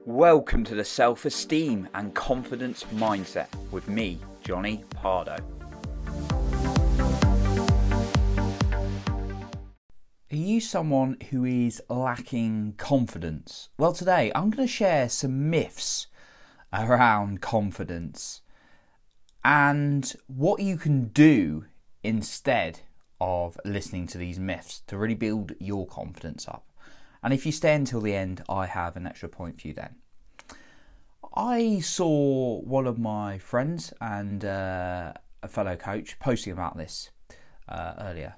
Welcome to the Self-Esteem and Confidence Mindset with me, Johnny Pardo. Are you someone who is lacking confidence? Well, today I'm going to share some myths around confidence and what you can do instead of listening to these myths to really build your confidence up. And if you stay until the end, I have an extra point for you then. I saw one of my friends and a fellow coach posting about this earlier.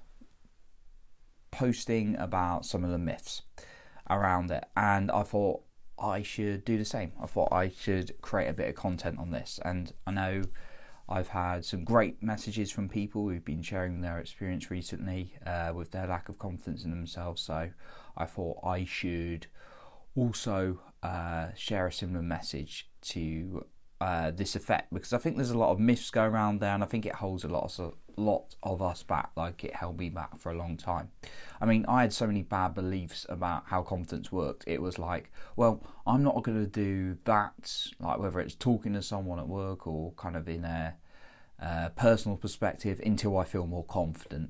Posting about some of the myths around it. And I thought I should do the same. I thought I should create a bit of content on this. And I know I've had some great messages from people who've been sharing their experience recently with their lack of confidence in themselves. So I thought I should also share a similar message to this effect, because I think there's a lot of myths go around there, and I think it holds a lot of us back, like it held me back for a long time. I mean, I had so many bad beliefs about how confidence worked. It was like, well, I'm not going to do that, like whether it's talking to someone at work or kind of in a personal perspective, until I feel more confident.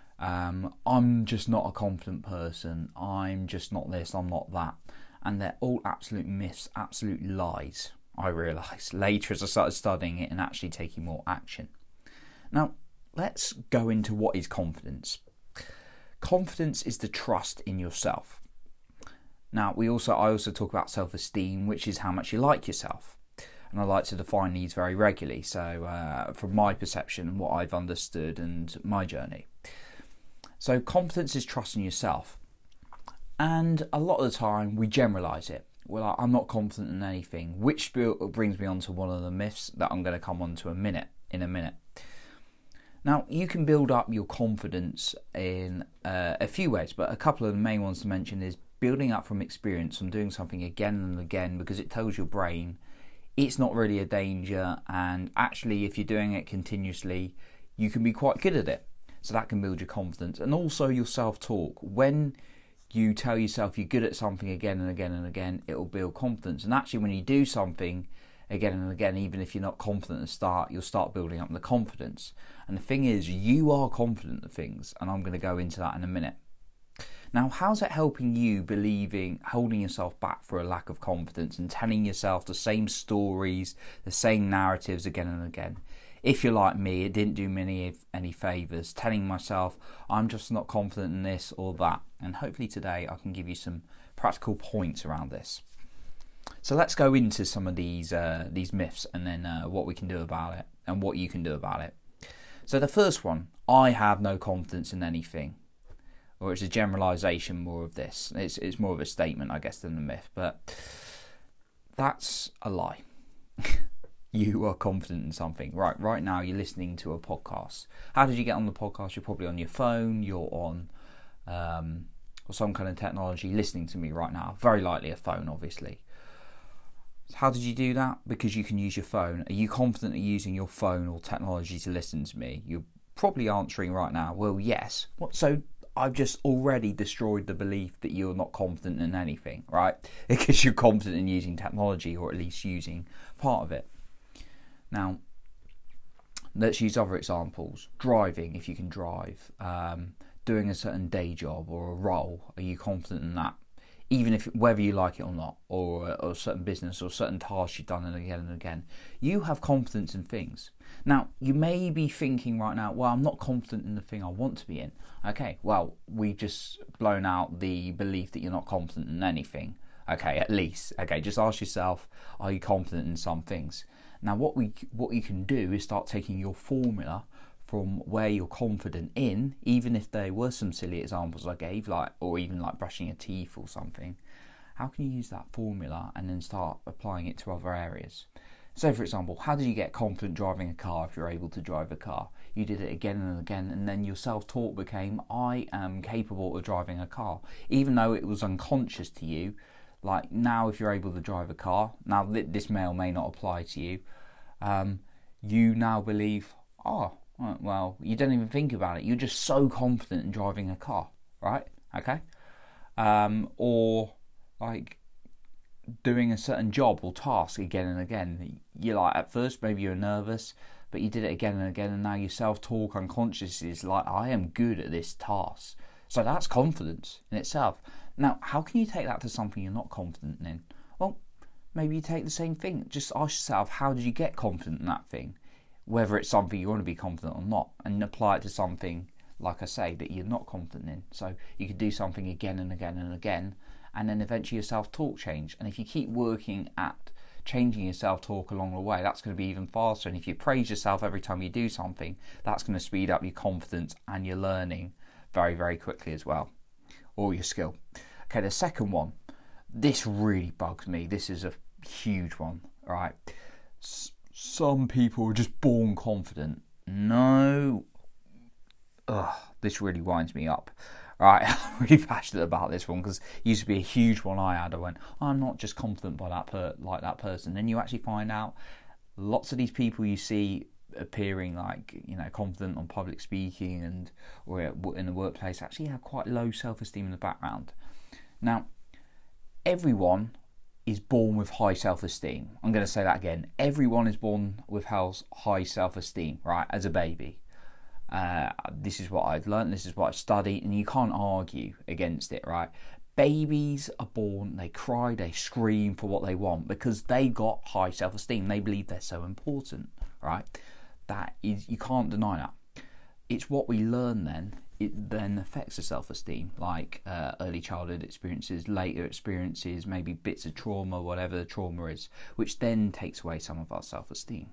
I'm just not a confident person. I'm just not this, I'm not that. And they're all absolute myths, absolute lies, I realised later as I started studying it and actually taking more action. Now, let's go into what is confidence. Confidence is the trust in yourself. Now, I also talk about self-esteem, which is how much you like yourself. And I like to define these very regularly. So from my perception, what I've understood and my journey. So confidence is trust in yourself. And a lot of the time we generalise it. Well, I'm not confident in anything, which brings me on to one of the myths that I'm going to come on to in a minute. Now, you can build up your confidence in a few ways, but a couple of the main ones to mention is building up from experience, from doing something again and again, because it tells your brain it's not really a danger, and actually if you're doing it continuously, you can be quite good at it. So that can build your confidence. And also your self-talk. When you tell yourself you're good at something again and again and again, it will build confidence. And actually when you do something again and again, even if you're not confident at the start, you'll start building up the confidence. And the thing is, you are confident of things, and I'm going to go into that in a minute. Now, how's it helping you holding yourself back for a lack of confidence and telling yourself the same stories, the same narratives again and again? If you're like me, it didn't do me any favours, telling myself I'm just not confident in this or that. And hopefully today I can give you some practical points around this. So let's go into some of these myths, and then what we can do about it and what you can do about it. So the first one, I have no confidence in anything. Or it's a generalisation more of this. It's more of a statement, I guess, than a myth. But that's a lie. You are confident in something. Right now you're listening to a podcast. How did you get on the podcast? You're probably on your phone, you're on or some kind of technology listening to me right now. Very likely a phone, obviously. So how did you do that? Because you can use your phone. Are you confident at using your phone or technology to listen to me? You're probably answering right now, well, yes. So I've just already destroyed the belief that you're not confident in anything, right? Because you're confident in using technology, or at least using part of it. Now, let's use other examples. Driving, if you can drive. Doing a certain day job or a role. Are you confident in that? Even if whether you like it or not, or a certain business or certain task you've done again and again. You have confidence in things. Now, you may be thinking right now, well, I'm not confident in the thing I want to be in. Okay, well, we've just blown out the belief that you're not confident in anything. Okay, at least. Okay, just ask yourself, are you confident in some things? Now, what you can do is start taking your formula from where you're confident in, even if there were some silly examples I gave, or even like brushing your teeth or something. How can you use that formula and then start applying it to other areas? So, for example, how did you get confident driving a car if you're able to drive a car? You did it again and again, and then your self-talk became, I am capable of driving a car. Even though it was unconscious to you, like now if you're able to drive a car, now this may or may not apply to you, you now believe, well, you don't even think about it. You're just so confident in driving a car, right? Okay? Or like doing a certain job or task again and again. You're like, at first maybe you're nervous, but you did it again and again, and now your self-talk unconsciously is like, I am good at this task. So that's confidence in itself. Now, how can you take that to something you're not confident in? Well, maybe you take the same thing. Just ask yourself, how did you get confident in that thing? Whether it's something you want to be confident or not, and apply it to something, like I say, that you're not confident in. So you could do something again and again and again, and then eventually your self-talk change. And if you keep working at changing your self-talk along the way, that's going to be even faster. And if you praise yourself every time you do something, that's going to speed up your confidence and your learning very, very quickly as well, or your skill. Okay, the second one, this really bugs me. This is a huge one, right? Some people are just born confident. No. This really winds me up. Right, I'm really passionate about this one because it used to be a huge one I had. I went, I'm not just confident by like that person. Then you actually find out lots of these people you see appearing like, confident on public speaking and or in the workplace actually have quite low self-esteem in the background. Now, everyone is born with high self-esteem. I'm going to say that again. Everyone is born with high self-esteem, right, as a baby. This is what I've learned, this is what I've studied, and you can't argue against it, right? Babies are born, they cry, they scream for what they want because they got high self-esteem. They believe they're so important, right? That is, you can't deny that. It's what we learn then. It then affects the self-esteem, like early childhood experiences, later experiences, maybe bits of trauma, whatever the trauma is, which then takes away some of our self-esteem.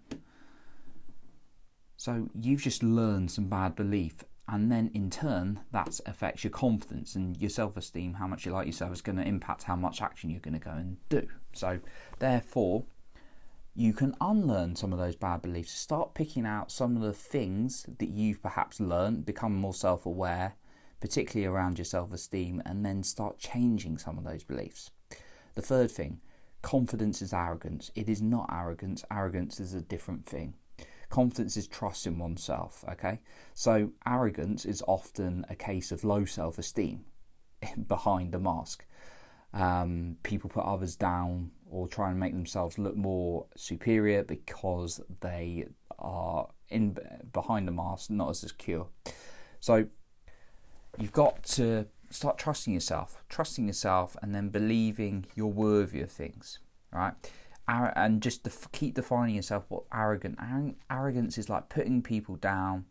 So you've just learned some bad belief, and then in turn that affects your confidence and your self-esteem. How much you like yourself is going to impact how much action you're going to go and do. So therefore, you can unlearn some of those bad beliefs. Start picking out some of the things that you've perhaps learned, become more self-aware, particularly around your self-esteem, and then start changing some of those beliefs. The third thing, confidence is arrogance. It is not arrogance. Arrogance is a different thing. Confidence is trust in oneself, okay? So arrogance is often a case of low self-esteem behind the mask. People put others down or try and make themselves look more superior because they are behind the mask, not as secure. So you've got to start trusting yourself and then believing you're worthy of things, right? And just keep defining yourself what arrogance is. Like putting people down,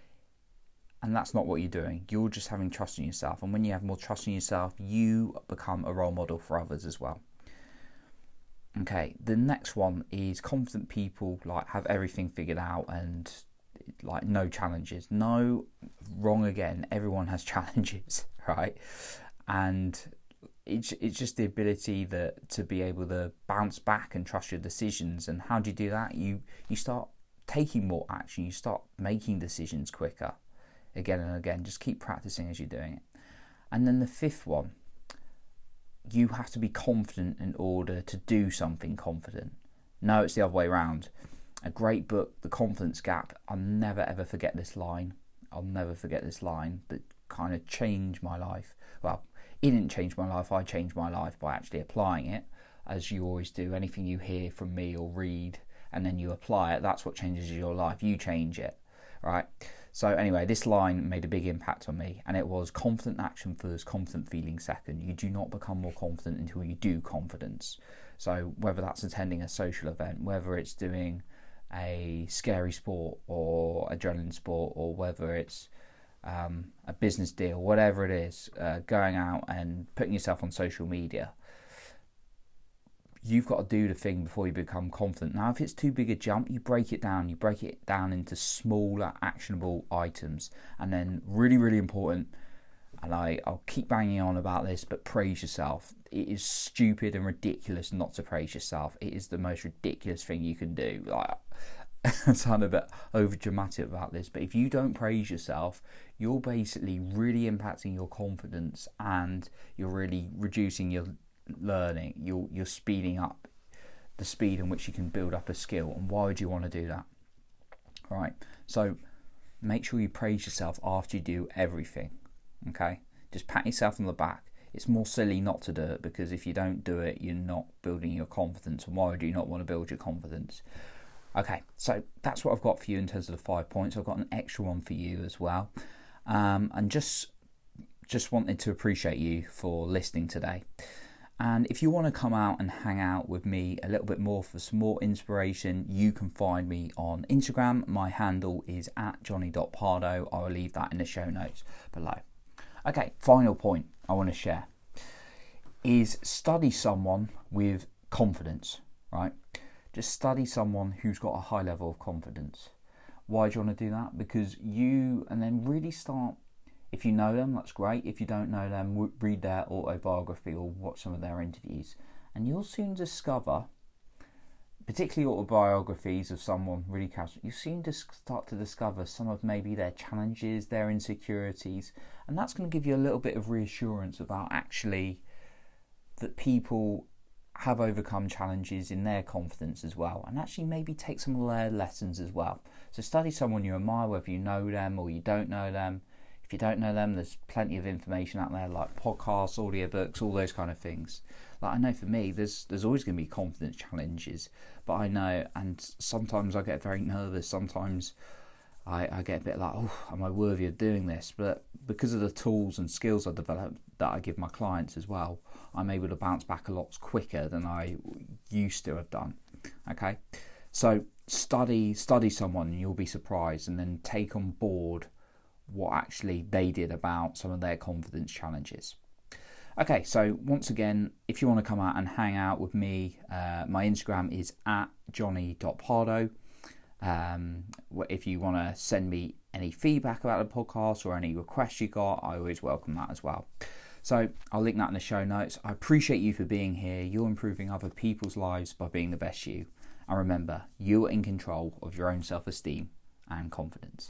and that's not what you're doing. You're just having trust in yourself, and when you have more trust in yourself, you become a role model for others as well. Okay, the next one is confident people like have everything figured out and like no challenges. No, wrong again. Everyone has challenges, right? And it's just the ability to be able to bounce back and trust your decisions. And how do you do that? You start taking more action. You start making decisions quicker, again and again. Just keep practicing as you're doing it. And then the fifth one, you have to be confident in order to do something confident. No, it's the other way around. A great book, The Confidence Gap. I'll never ever forget this line. That kind of changed my life. Well, it didn't change my life. I changed my life by actually applying it, as you always do. Anything you hear from me or read and then you apply it, that's what changes your life. You change it, right? So anyway, this line made a big impact on me, and it was confident action first, confident feeling second. You do not become more confident until you do confidence. So whether that's attending a social event, whether it's doing a scary sport or adrenaline sport, or whether it's a business deal, whatever it is, going out and putting yourself on social media, you've got to do the thing before you become confident. Now, if it's too big a jump, you break it down into smaller actionable items. And then really, really important, and I'll keep banging on about this, but praise yourself. It is stupid and ridiculous not to praise yourself. It is the most ridiculous thing you can do. Like, I sound a bit over dramatic about this, but if you don't praise yourself, you're basically really impacting your confidence, and you're really reducing your learning. You're speeding up the speed in which you can build up a skill. And why would you want to do that? All right, so make sure you praise yourself after you do everything. Okay, just pat yourself on the back. it's more silly not to do it, because if you don't do it, you're not building your confidence. And why would you not want to build your confidence? Okay, so that's what I've got for you in terms of the 5 points. I've got an extra one for you as well. And just wanted to appreciate you for listening today. And if you want to come out and hang out with me a little bit more for some more inspiration, you can find me on Instagram. My handle is @johnny.pardo. I will leave that in the show notes below. Okay, final point I want to share is study someone with confidence, right? Just study someone who's got a high level of confidence. Why do you want to do that? Because and then really start. If you know them, that's great. If you don't know them, read their autobiography or watch some of their interviews. And you'll soon discover, particularly autobiographies of someone really charismatic, you soon start to discover some of maybe their challenges, their insecurities. And that's going to give you a little bit of reassurance about actually that people have overcome challenges in their confidence as well. And actually maybe take some of their lessons as well. So study someone you admire, whether you know them or you don't know them. If you don't know them, there's plenty of information out there, like podcasts, audiobooks, all those kind of things. Like, I know for me, there's always going to be confidence challenges, but I know, and sometimes I get very nervous. Sometimes I get a bit like, oh, am I worthy of doing this? But because of the tools and skills I developed that I give my clients as well, I'm able to bounce back a lot quicker than I used to have done. Okay, so study someone, and you'll be surprised, and then take on board what actually they did about some of their confidence challenges. Okay, so once again, if you want to come out and hang out with me, my Instagram is @johnny.pardo. If you want to send me any feedback about the podcast or any requests you got, I always welcome that as well. So I'll link that in the show notes. I appreciate you for being here. You're improving other people's lives by being the best you. And remember, you are in control of your own self-esteem and confidence.